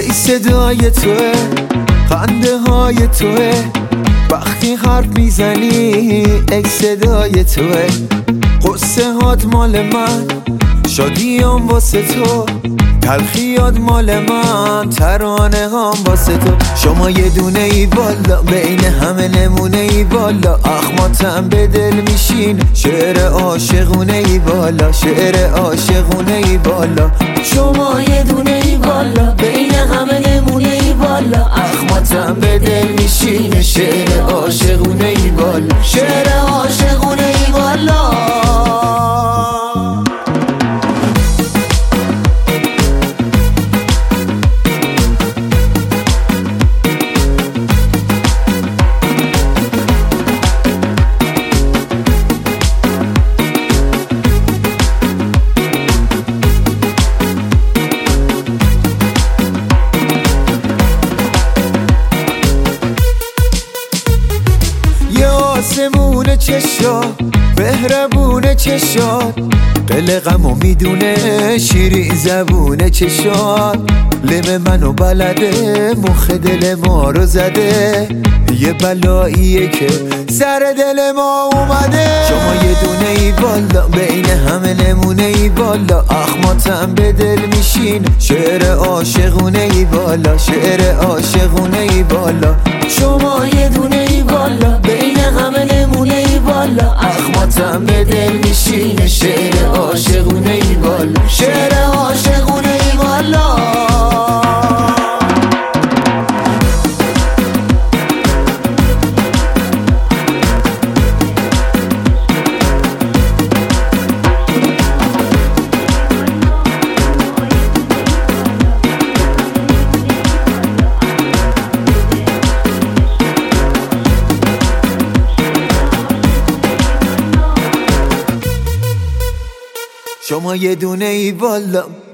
ای صدای توه، خنده های توه، وقتی حرف میزنی ای صدای توه. قصه هات مال من، شادیام واسه تو، تلخیات مال من، ترانه هم واسه تو. شما یه دونه ای والا، بین همه نمونه ای والا، اخماتم به دل میشین، شعر عاشقونه ای والا، شعر عاشقونه ای والا. شما یه دونه ای والا، بین همه نمونه ای والا، اخماتم به دل میشین، شعر عاشقونه ای والا، شعر عاشقونه ای والا. آسمون چشا، مهربون چشات، دل غمو میدونه، شیرین زبون چشات. لم منو بلده، مخ دل ما رو زده، یه بلاییه که سر دل ما اومده. شما یه دونه ای والا، بین همه نمونه ای والا، اخماتم به دل میشین، شعر عاشقونه ای والا، شعر عاشقونه ای والا. شما یه دونه ای والا، بین همه نمونه ای والا، اخماتم به دل میشین، شعر عاشقونه ای والا، شعر عاشقونه ای والا. شما یه دونه ای والا،